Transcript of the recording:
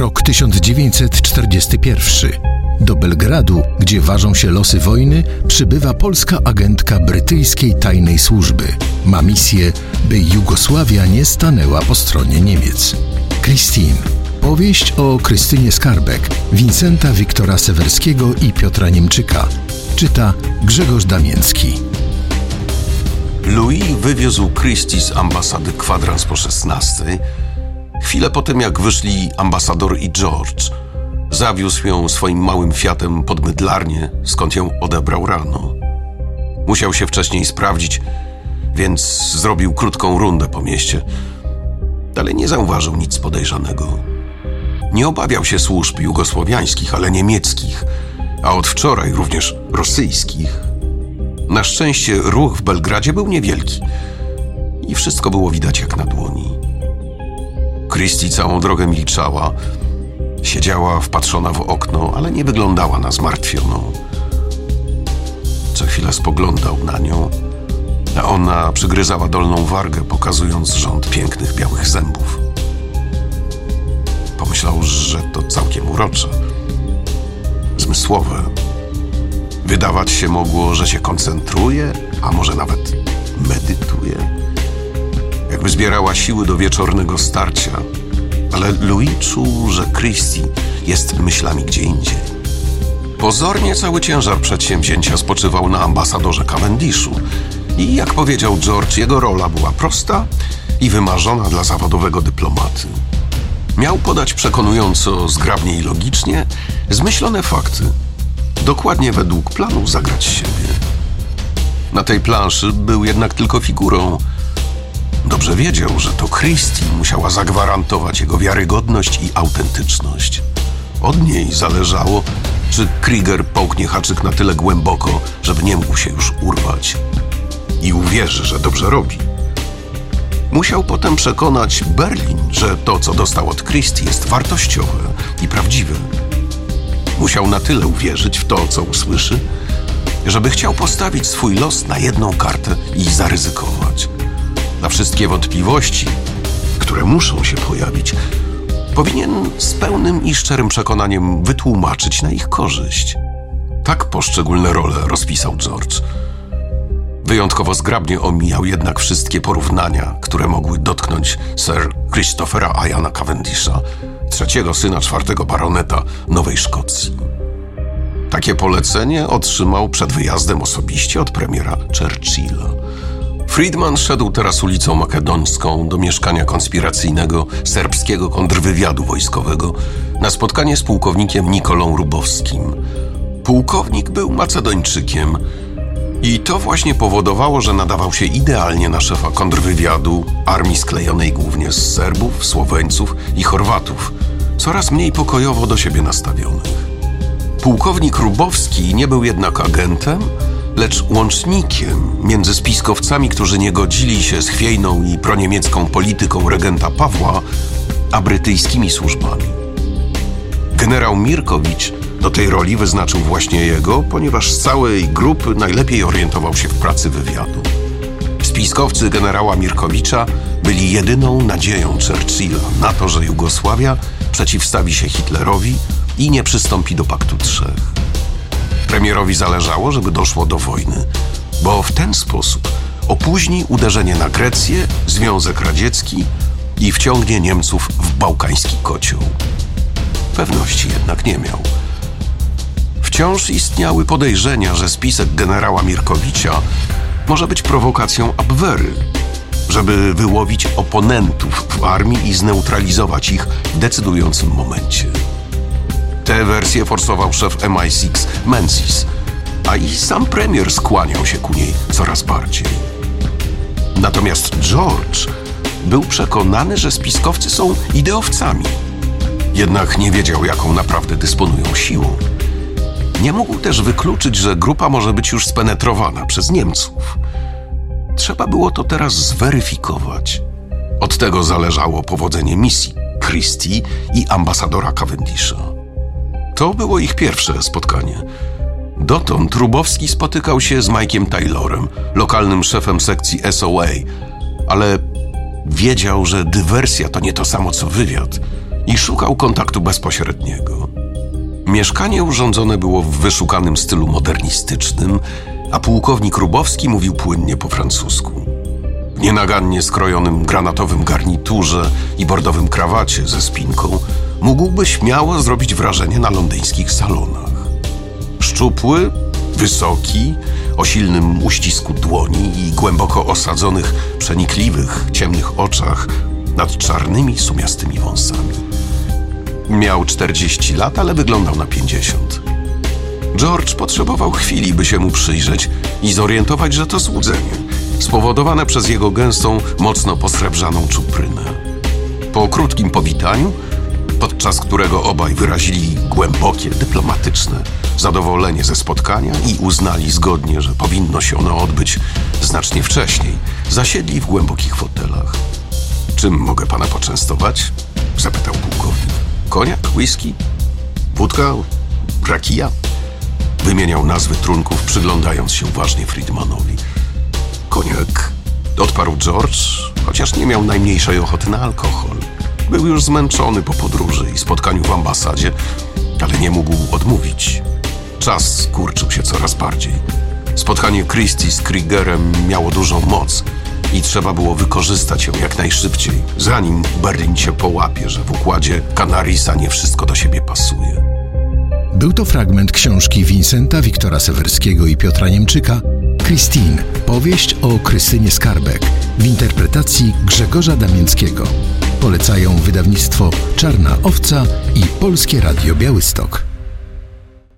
Rok 1941. Do Belgradu, gdzie ważą się losy wojny, przybywa polska agentka brytyjskiej tajnej służby. Ma misję, by Jugosławia nie stanęła po stronie Niemiec. Christine. Powieść o Krystynie Skarbek, Wincenta Wiktora Sewerskiego i Piotra Niemczyka. Czyta Grzegorz Damięcki. Louis wywiózł Christie z ambasady kwadrans po 16. Chwilę po tym, jak wyszli ambasador i George. Zawiózł ją swoim małym Fiatem pod Mydlarnię, skąd ją odebrał rano. Musiał się wcześniej sprawdzić, więc zrobił krótką rundę po mieście. Ale nie zauważył nic podejrzanego. Nie obawiał się służb jugosłowiańskich, ale niemieckich, a od wczoraj również rosyjskich. Na szczęście ruch w Belgradzie był niewielki i wszystko było widać jak na dłoni. Christie całą drogę milczała. Siedziała wpatrzona w okno, ale nie wyglądała na zmartwioną. Co chwilę spoglądał na nią, a ona przygryzała dolną wargę, pokazując rząd pięknych białych zębów. Pomyślał, że to całkiem urocze, zmysłowe. Wydawać się mogło, że się koncentruje, a może nawet medytuje. Jakby zbierała siły do wieczornego starcia, ale Louis czuł, że Christie jest myślami gdzie indziej. Pozornie cały ciężar przedsięwzięcia spoczywał na ambasadorze Cavendishu i, jak powiedział George, jego rola była prosta i wymarzona dla zawodowego dyplomaty. Miał podać przekonująco, zgrabnie i logicznie zmyślone fakty, dokładnie według planu zagrać siebie. Na tej planszy był jednak tylko figurą. Dobrze wiedział, że to Christie musiała zagwarantować jego wiarygodność i autentyczność. Od niej zależało, czy Krieger połknie haczyk na tyle głęboko, żeby nie mógł się już urwać. I uwierzy, że dobrze robi. Musiał potem przekonać Berlin, że to, co dostał od Christie, jest wartościowe i prawdziwe. Musiał na tyle uwierzyć w to, co usłyszy, żeby chciał postawić swój los na jedną kartę i zaryzykować. Na wszystkie wątpliwości, które muszą się pojawić, powinien z pełnym i szczerym przekonaniem wytłumaczyć na ich korzyść. Tak poszczególne role rozpisał George. Wyjątkowo zgrabnie omijał jednak wszystkie porównania, które mogły dotknąć Sir Christophera Iana Cavendisha, trzeciego syna 4. baroneta Nowej Szkocji. Takie polecenie otrzymał przed wyjazdem osobiście od premiera Churchilla. Friedman szedł teraz ulicą Makedońską do mieszkania konspiracyjnego serbskiego kontrwywiadu wojskowego na spotkanie z pułkownikiem Nikolą Rubowskim. Pułkownik był Macedończykiem i to właśnie powodowało, że nadawał się idealnie na szefa kontrwywiadu armii sklejonej głównie z Serbów, Słoweńców i Chorwatów, coraz mniej pokojowo do siebie nastawionych. Pułkownik Rubowski nie był jednak agentem, lecz łącznikiem między spiskowcami, którzy nie godzili się z chwiejną i proniemiecką polityką regenta Pawła, a brytyjskimi służbami. Generał Mirkowicz do tej roli wyznaczył właśnie jego, ponieważ z całej grupy najlepiej orientował się w pracy wywiadu. Spiskowcy generała Mirkowicza byli jedyną nadzieją Churchilla na to, że Jugosławia przeciwstawi się Hitlerowi i nie przystąpi do Paktu Trzech. Premierowi zależało, żeby doszło do wojny, bo w ten sposób opóźni uderzenie na Grecję, Związek Radziecki i wciągnie Niemców w bałkański kocioł. Pewności jednak nie miał. Wciąż istniały podejrzenia, że spisek generała Mirkowicza może być prowokacją Abwehry, żeby wyłowić oponentów w armii i zneutralizować ich w decydującym momencie. Tę wersję forsował szef MI6 Menzies, a i sam premier skłaniał się ku niej coraz bardziej. Natomiast George był przekonany, że spiskowcy są ideowcami. Jednak nie wiedział, jaką naprawdę dysponują siłą. Nie mógł też wykluczyć, że grupa może być już spenetrowana przez Niemców. Trzeba było to teraz zweryfikować. Od tego zależało powodzenie misji Christie i ambasadora Cavendisha. To było ich pierwsze spotkanie. Dotąd Rubowski spotykał się z Mike'iem Taylorem, lokalnym szefem sekcji SOA, ale wiedział, że dywersja to nie to samo co wywiad i szukał kontaktu bezpośredniego. Mieszkanie urządzone było w wyszukanym stylu modernistycznym, a pułkownik Rubowski mówił płynnie po francusku. W nienagannie skrojonym granatowym garniturze i bordowym krawacie ze spinką mógłby śmiało zrobić wrażenie na londyńskich salonach. Szczupły, wysoki, o silnym uścisku dłoni i głęboko osadzonych, przenikliwych, ciemnych oczach nad czarnymi, sumiastymi wąsami. Miał 40 lat, ale wyglądał na 50. George potrzebował chwili, by się mu przyjrzeć i zorientować, że to złudzenie, spowodowane przez jego gęstą, mocno posrebrzaną czuprynę. Po krótkim powitaniu, podczas którego obaj wyrazili głębokie, dyplomatyczne zadowolenie ze spotkania i uznali zgodnie, że powinno się ono odbyć znacznie wcześniej, zasiedli w głębokich fotelach. Czym mogę pana poczęstować? Zapytał pułkownik. Koniak, whisky, wódka, rakija? Wymieniał nazwy trunków, przyglądając się uważnie Friedmanowi. Koniak, odparł George, chociaż nie miał najmniejszej ochoty na alkohol. Był już zmęczony po podróży i spotkaniu w ambasadzie, ale nie mógł odmówić. Czas kurczył się coraz bardziej. Spotkanie Christie z Kriegerem miało dużą moc i trzeba było wykorzystać ją jak najszybciej, zanim Berlin się połapie, że w układzie Canarisa nie wszystko do siebie pasuje. Był to fragment książki Vincenta Wiktora Sewerskiego i Piotra Niemczyka Christine, powieść o Krystynie Skarbek w interpretacji Grzegorza Damięckiego. Polecają wydawnictwo Czarna Owca i Polskie Radio Białystok.